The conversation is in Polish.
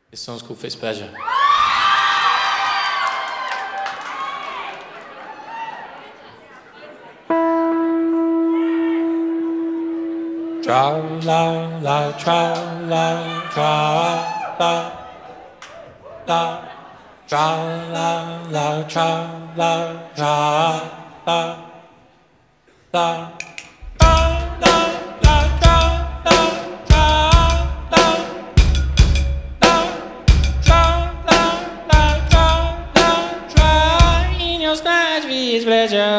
This song's called Fitz Pleasure. Tra la la tra la tra la la tra la la tra la tra la la. Pleasure.